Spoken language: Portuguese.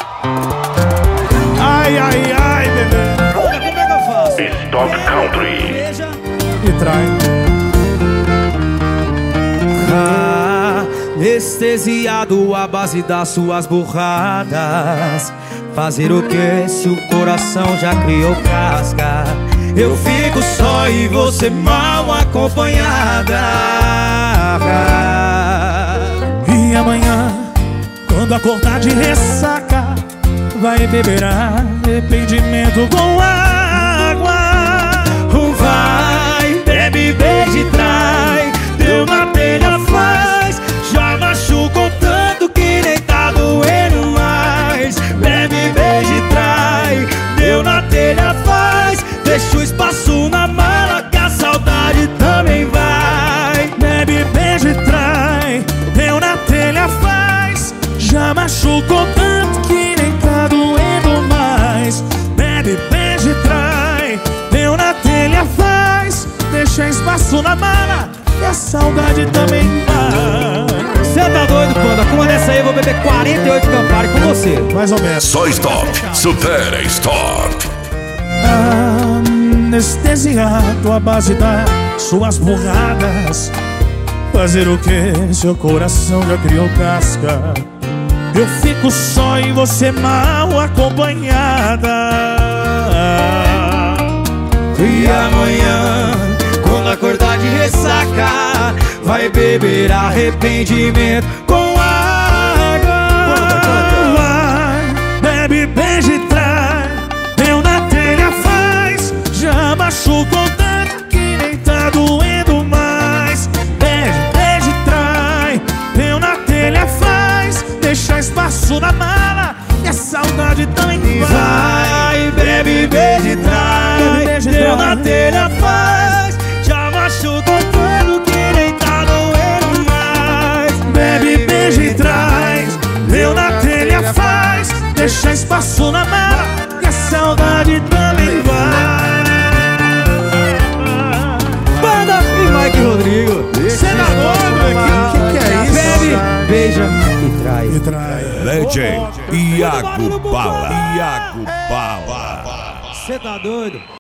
Ai, ai, ai, bebê. Como é que eu faço? Stop Country. Beija. Me trai. Anestesiado à base das suas burradas. Fazer o que se o coração já criou casca? Eu fico só e você mal acompanhada. E amanhã, quando acordar de ressaca, vai beber arrependimento com água. Vai, bebe, beija e trai. Deu na telha, faz. Já machucou tanto que nem tá doendo mais. Bebe, beija e trai. Deu na telha, faz. Deixa o espaço na mala que a saudade também vai. Bebe, beija e trai. Deu na telha, faz. Já machucou tanto que nem tá doendo mais. Bebe, beija e trai. Deu na telha, faz. Deixa espaço na mala e a saudade também vai. Cê tá doido, Panda? Com uma dessa aí eu vou beber 48 Campari com você. Mais ou menos. Só Stop. Supera Stop. Anestesiado à base das suas burradas. Fazer o que? Seu coração já criou casca. Eu fico só e você mal acompanhada. E amanhã, quando acordar de ressaca, vai beber arrependimento com água. Vai, bebe, beija e trai. Deu na telha, faz. Já machucou tanto que nem tá doendo mais. Bebe, beija e trai. Deu na telha, faz. Deixa espaço na mala e a saudade também Vai, bebe, beija e trai. Deu na telha, faz. Já machucou tanto que nem tá doendo mais. Bebe, beija e traz. Deu na telha, faz. Deixa espaço na mala e a saudade também vai. Banda e Mike Rodrigo. Cê tá doido? Que é isso? Bebe, beija e trai. Me trai. Legend. Iago Bala. Iago Bala. Cê tá doido?